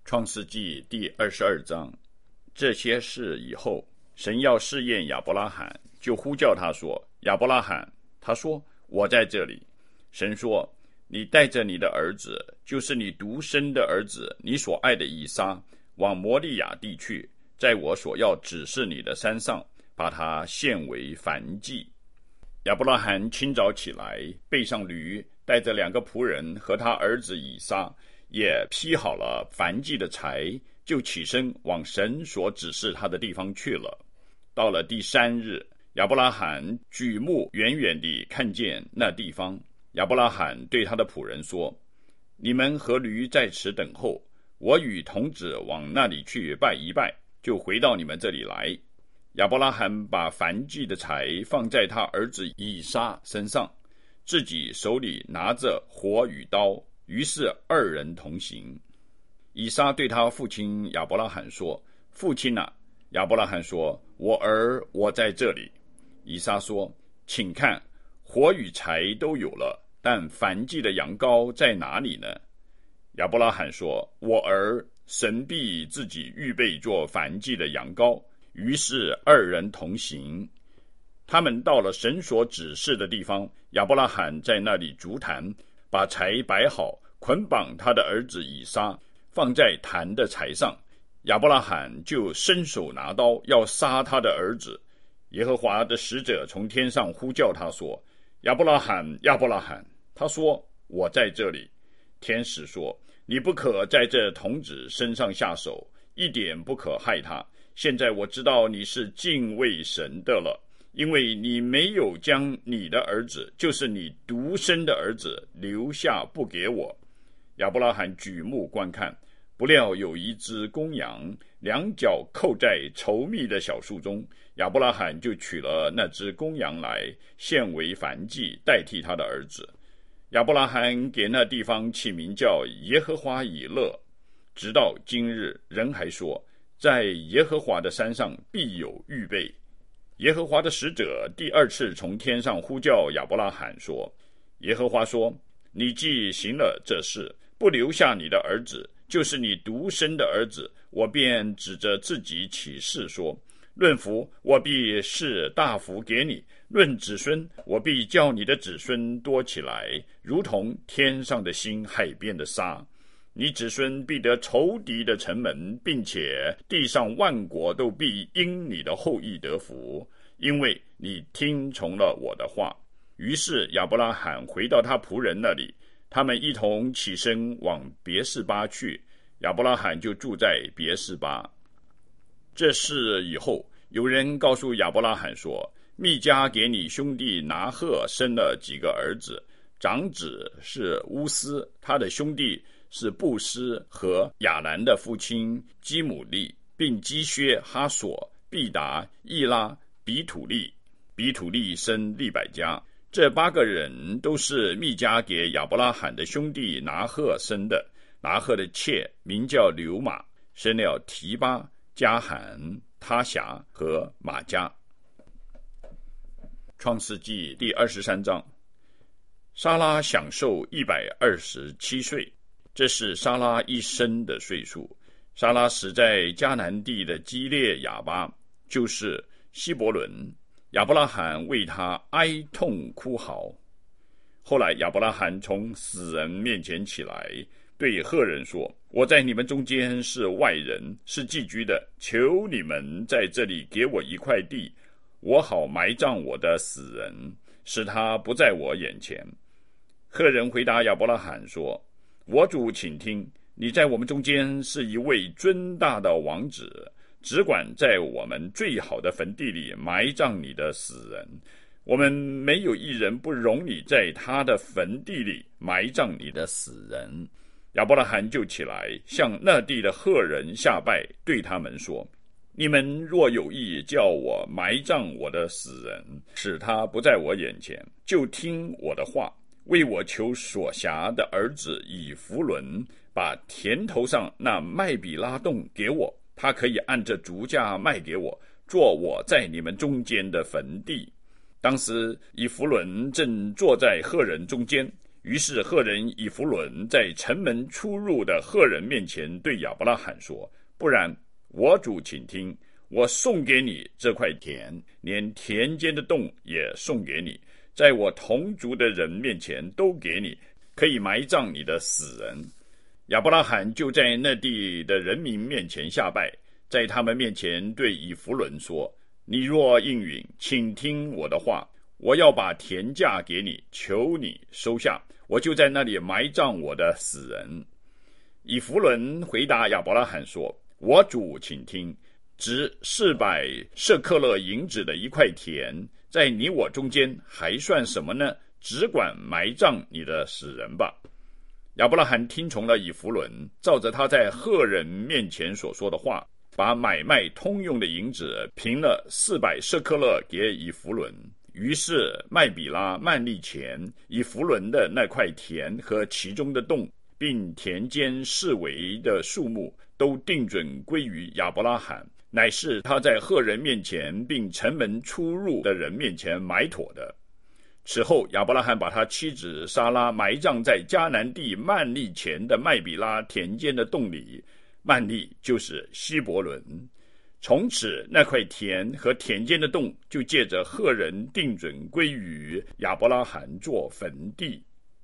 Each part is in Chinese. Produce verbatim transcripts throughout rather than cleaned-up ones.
创世纪第二十二章。这些事以后，神要试验亚伯拉罕，就呼叫他说：亚伯拉罕。他说：我在这里。神说：你带着你的儿子，就是你独生的儿子，你所爱的以撒，往摩利亚地去，在我所要指示你的山上，把他献为燔祭。亚伯拉罕清早起来，背上驴，带着两个仆人和他儿子以撒，也劈好了燔祭的柴，就起身往神所指示他的地方去了。到了第三日，亚伯拉罕举目远远地看见那地方。亚伯拉罕对他的仆人说：你们和驴在此等候，我与童子往那里去拜一拜，就回到你们这里来。亚伯拉罕把燔祭的柴放在他儿子以撒身上，自己手里拿着火与刀，于是二人同行。以撒对他父亲亚伯拉罕说：父亲啊！亚伯拉罕说：我儿，我在这里。以撒说：请看，火与柴都有了，但燔祭的羊羔在哪里呢？亚伯拉罕说：我儿，神必自己预备做燔祭的羊羔。于是二人同行。他们到了神所指示的地方，亚伯拉罕在那里筑坛，把柴摆好，捆绑他的儿子以撒，放在坛的柴上。亚伯拉罕就伸手拿刀，要杀他的儿子。耶和华的使者从天上呼叫他说：亚伯拉罕，亚伯拉罕。他说：我在这里。天使说：你不可在这童子身上下手，一点不可害他。现在我知道你是敬畏神的了，因为你没有将你的儿子，就是你独生的儿子留下不给我。亚伯拉罕举目观看，不料有一只公羊，两脚扣在稠密的小树中。亚伯拉罕就取了那只公羊来，献为燔祭，代替他的儿子。亚伯拉罕给那地方起名叫耶和华以勒，直到今日，人还说，在耶和华的山上必有预备。耶和华的使者第二次从天上呼叫亚伯拉罕说：耶和华说，你既行了这事，不留下你的儿子，就是你独生的儿子，我便指着自己起誓说：论福，我必是大福给你；论子孙，我必叫你的子孙多起来，如同天上的星，海边的沙。你子孙必得仇敌的城门，并且地上万国都必因你的后裔得福，因为你听从了我的话。于是亚伯拉罕回到他仆人那里，他们一同起身往别是巴去，亚伯拉罕就住在别是巴。这事以后，有人告诉亚伯拉罕说：密迦给你兄弟拿鹤生了几个儿子，长子是乌斯，他的兄弟是布斯和亚兰的父亲基姆利，并基薛、哈索、毕达、易拉、比土利。比土利生利百加。这八个人都是密迦给亚伯拉罕的兄弟拿鹤生的。拿鹤的妾名叫流玛，生了提巴、加罕、他辖和玛加。创世纪第二十三章。撒拉享受一百二十七岁，这是撒拉一生的岁数。撒拉死在迦南地的基列亚巴，就是希伯伦。亚伯拉罕为他哀痛哭嚎。后来亚伯拉罕从死人面前起来，对赫人说：我在你们中间是外人，是寄居的，求你们在这里给我一块地，我好埋葬我的死人，使他不在我眼前。赫人回答亚伯拉罕说：我主请听，你在我们中间是一位尊大的王子，只管在我们最好的坟地里埋葬你的死人，我们没有一人不容你在他的坟地里埋葬你的死人。亚伯拉罕就起来，向那地的赫人下拜，对他们说：你们若有意叫我埋葬我的死人，使他不在我眼前，就听我的话，为我求所辖的儿子以弗伦，把田头上那麦比拉洞给我，他可以按着足价卖给我，做我在你们中间的坟地。当时以弗伦正坐在赫人中间， 于是赫人以弗伦在城门出入的赫人面前对亚伯拉罕说，不然，我主请听，我送给你这块田，连田间的洞也送给你，在我同族的人面前都给你，可以埋葬你的死人。亚伯拉罕就在那地的人民面前下拜，在他们面前对以弗伦说，你若应允，请听我的话，我要把田价给你，求你收下，我就在那里埋葬我的死人。以弗伦回答亚伯拉罕说，我主请听，值四百舍克勒银子的一块田，在你我中间还算什么呢？只管埋葬你的死人吧。亚伯拉罕听从了以弗伦，照着他在赫人面前所说的话，把买卖通用的银子平了四百舍克勒给以弗伦。于是麦比拉、曼利前以弗伦的那块田和其中的洞，并田间四围的树木，都定准归于亚伯拉罕，乃是他在赫人面前并城门出入的人面前埋妥的。此后亚伯拉罕把他妻子撒拉埋葬在迦南地曼利前的麦比拉田间的洞里，曼利就是希伯伦。从此那块田和田间的洞就借着赫人定准归于亚伯拉罕做坟地。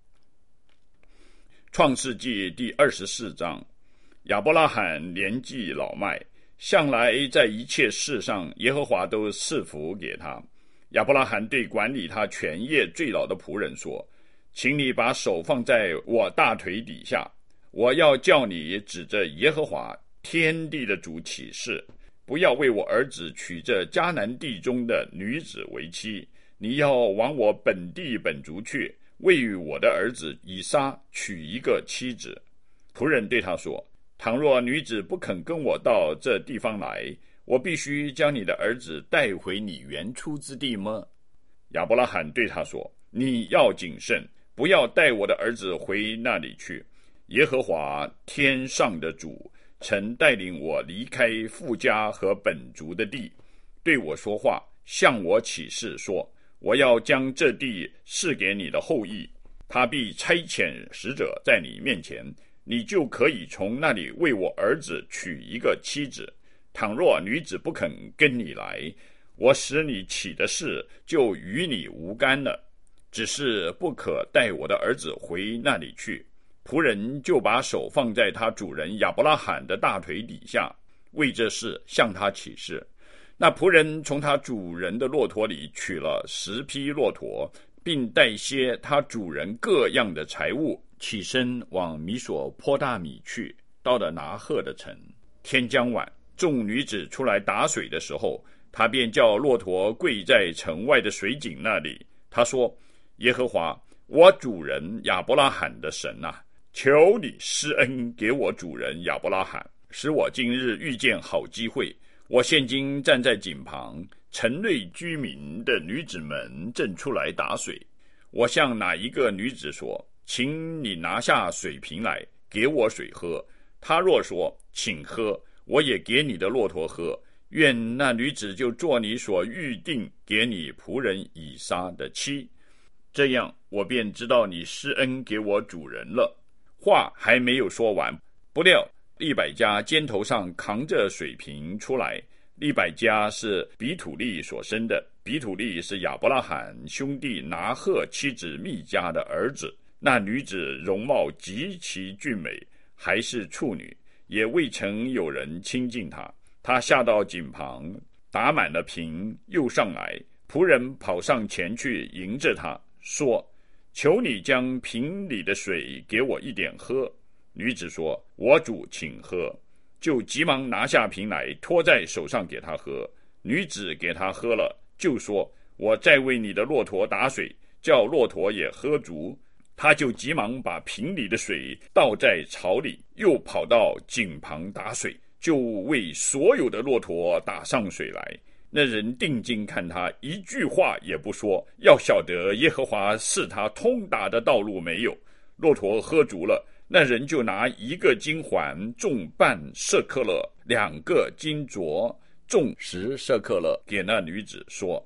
创世纪第二十四章，亚伯拉罕年纪老迈，向来在一切事上耶和华都赐福给他。亚伯拉罕对管理他全业最老的仆人说，请你把手放在我大腿底下，我要叫你指着耶和华天地的主起誓，不要为我儿子娶这迦南地中的女子为妻，你要往我本地本族去，为我的儿子以撒娶一个妻子。仆人对他说，倘若女子不肯跟我到这地方来，我必须将你的儿子带回你原出之地吗？亚伯拉罕对他说，你要谨慎，不要带我的儿子回那里去。耶和华天上的主曾带领我离开父家和本族的地，对我说话，向我起誓说，我要将这地赐给你的后裔，他必差遣使者在你面前，你就可以从那里为我儿子娶一个妻子。倘若女子不肯跟你来，我使你起的事就与你无干了，只是不可带我的儿子回那里去。仆人就把手放在他主人亚伯拉罕的大腿底下，为这事向他起誓。那仆人从他主人的骆驼里取了十匹骆驼，并带些他主人各样的财物，起身往米索坡大米去，到了拿鹤的城。天将晚，众女子出来打水的时候，他便叫骆驼跪在城外的水井那里。他说，耶和华我主人亚伯拉罕的神啊，求你施恩给我主人亚伯拉罕，使我今日遇见好机会。我现今站在井旁，城内居民的女子们正出来打水。我向哪一个女子说，请你拿下水瓶来，给我水喝。她若说，请喝，我也给你的骆驼喝。愿那女子就做你所预定给你仆人以撒的妻，这样我便知道你施恩给我主人了。话还没有说完，不料利百加肩头上扛着水瓶出来。利百加是比土利所生的，比土利是亚伯拉罕兄弟拿鹤妻子密加的儿子。那女子容貌极其俊美，还是处女，也未曾有人亲近她。她下到井旁，打满了瓶，又上来。仆人跑上前去迎着她，说，求你将瓶里的水给我一点喝。女子说，我主请喝。就急忙拿下瓶来，托在手上给他喝。女子给他喝了，就说，我再为你的骆驼打水，叫骆驼也喝足。他就急忙把瓶里的水倒在槽里，又跑到井旁打水，就为所有的骆驼打上水来。那人定睛看他，一句话也不说，要晓得耶和华赐他通达的道路没有。骆驼喝足了，那人就拿一个金环重半舍克勒，两个金镯重十舍克勒给那女子，说，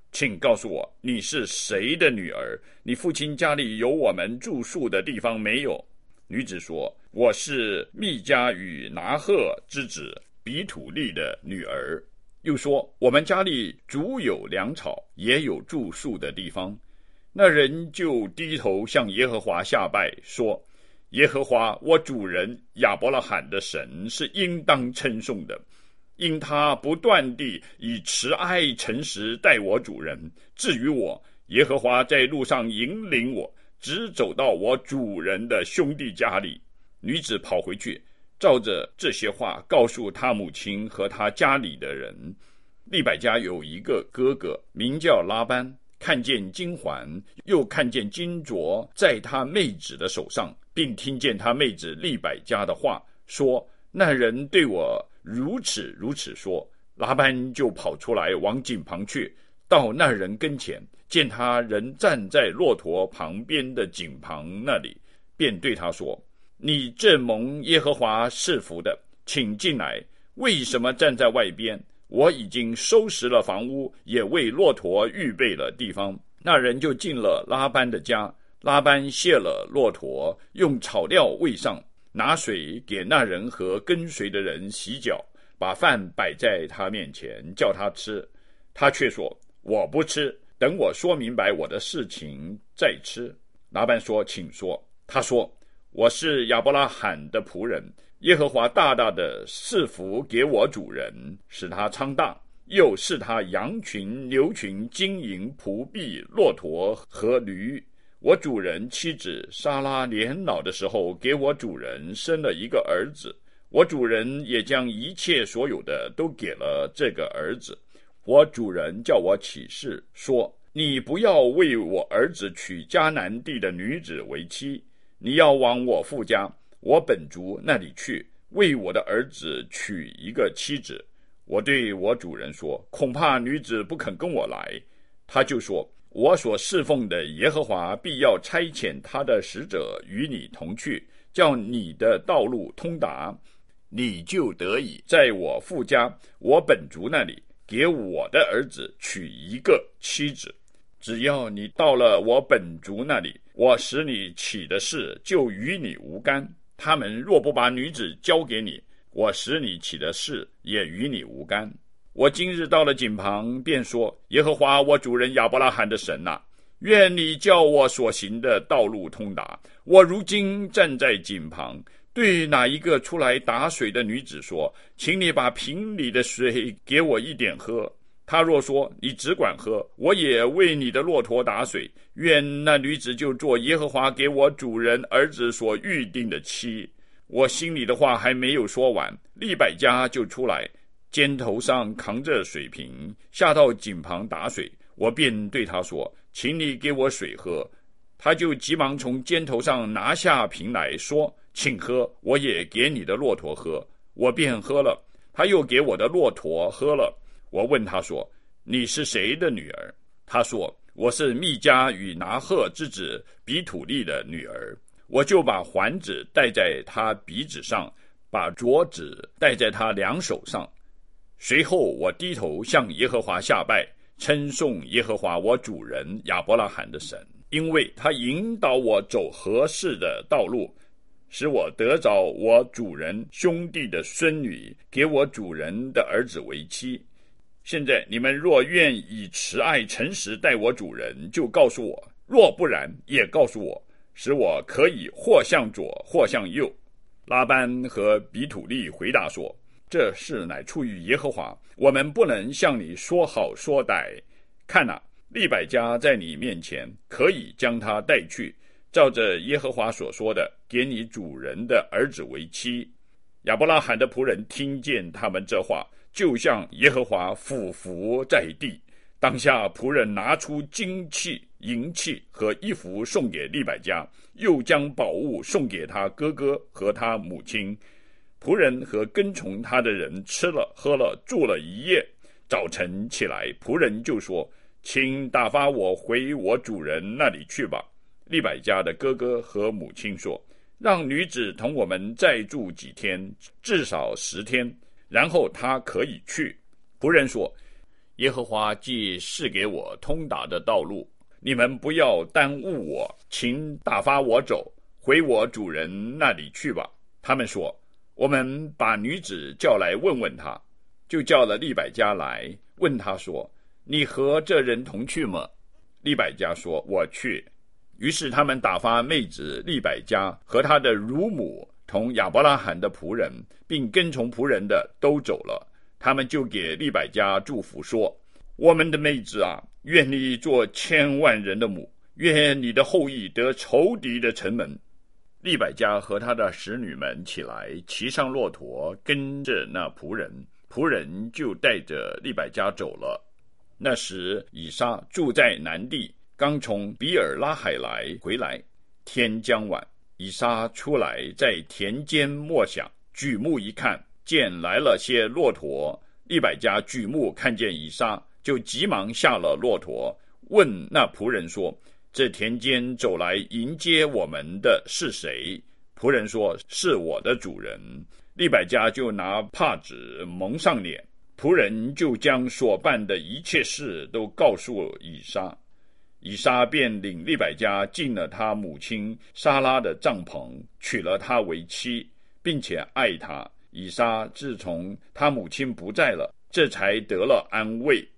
请告诉我，你是谁的女儿？你父亲家里有我们住宿的地方没有？女子说，我是密迦与拿鹤之子比土利的女儿。又说，我们家里足有粮草，也有住宿的地方。那人就低头向耶和华下拜，说，耶和华我主人亚伯拉罕的神是应当称颂的，因他不断地以慈爱诚实待我主人。至于我，耶和华在路上引领我，直走到我主人的兄弟家里。女子跑回去，照着这些话告诉他母亲和他家里的人。利百加有一个哥哥名叫拉班，看见金环，又看见金镯在他妹子的手上，并听见他妹子利百加的话，说，那人对我如此如此说。拉班就跑出来往井旁去，到那人跟前，见他人站在骆驼旁边的井旁那里，便对他说，你这蒙耶和华赐福的，请进来，为什么站在外边？我已经收拾了房屋，也为骆驼预备了地方。那人就进了拉班的家，拉班卸了骆驼，用草料喂上，拿水给那人和跟随的人洗脚，把饭摆在他面前，叫他吃。他却说，我不吃，等我说明白我的事情再吃。拉班说，请说。他说，我是亚伯拉罕的仆人，耶和华大大的赐福给我主人，使他昌大，又使他羊群牛群金银仆婢骆驼和驴。我主人妻子撒拉年老的时候，给我主人生了一个儿子，我主人也将一切所有的都给了这个儿子。我主人叫我起誓说，你不要为我儿子娶迦南地的女子为妻，你要往我父家我本族那里去，为我的儿子娶一个妻子。我对我主人说，恐怕女子不肯跟我来。他就说，我所侍奉的耶和华必要差遣他的使者与你同去，叫你的道路通达，你就得以在我父家我本族那里给我的儿子娶一个妻子。只要你到了我本族那里，我使你起的事就与你无干。他们若不把女子交给你，我使你起的事也与你无干。我今日到了井旁，便说，耶和华我主人亚伯拉罕的神啊，愿你叫我所行的道路通达。我如今站在井旁，对哪一个出来打水的女子说，请你把瓶里的水给我一点喝。他若说，你只管喝，我也为你的骆驼打水，愿那女子就做耶和华给我主人儿子所预定的妻。我心里的话还没有说完，利百加就出来，肩头上扛着水瓶，下到井旁打水。我便对他说，请你给我水喝。他就急忙从肩头上拿下瓶来说，请喝，我也给你的骆驼喝。我便喝了，他又给我的骆驼喝了。我问他说，你是谁的女儿？他说，我是密迦与拿鹤之子比土利的女儿。我就把环子戴在他鼻子上，把镯子戴在他两手上。随后我低头向耶和华下拜，称颂耶和华我主人亚伯拉罕的神，因为他引导我走合适的道路，使我得着我主人兄弟的孙女，给我主人的儿子为妻。现在你们若愿以慈爱诚实待我主人，就告诉我，若不然也告诉我，使我可以或向左或向右。拉班和比土利回答说，这事乃出于耶和华，我们不能向你说好说歹。看哪，利百加在你面前，可以将他带去，照着耶和华所说的，给你主人的儿子为妻。亚伯拉罕的仆人听见他们这话，就向耶和华俯伏在地。当下仆人拿出金器、银器和衣服送给利百加，又将宝物送给他哥哥和他母亲。仆人和跟从他的人吃了喝了，住了一夜。早晨起来，仆人就说，请打发我回我主人那里去吧。利百加的哥哥和母亲说，让女子同我们再住几天，至少十天，然后她可以去。仆人说， 耶和华既示给我通达的道路，你们不要耽误我，请打发我走，回我主人那里去吧。他们说，我们把女子叫来问问他。就叫了利百加来，问他说，你和这人同去吗？利百加说，我去。于是他们打发妹子利百加和他的乳母同亚伯拉罕的仆人，并跟从仆人的都走了。他们就给利百加祝福说，我们的妹子啊，愿你做千万人的母，愿你的后裔得仇敌的城门。利百加和他的使女们起来，骑上骆驼，跟着那仆人，仆人就带着利百加走了。那时以撒住在南地，刚从比尔拉海来回来，天将晚，以撒出来在田间默想，举目一看，见来了些骆驼。利百加举目看见以撒，就急忙下了骆驼，问那仆人说，这田间走来迎接我们的是谁？仆人说，是我的主人。利百加就拿帕子蒙上脸，仆人就将所办的一切事都告诉以撒。以撒便领利百加进了他母亲撒拉的帐篷，娶了她为妻，并且爱她。以撒自从他母亲不在了，这才得了安慰。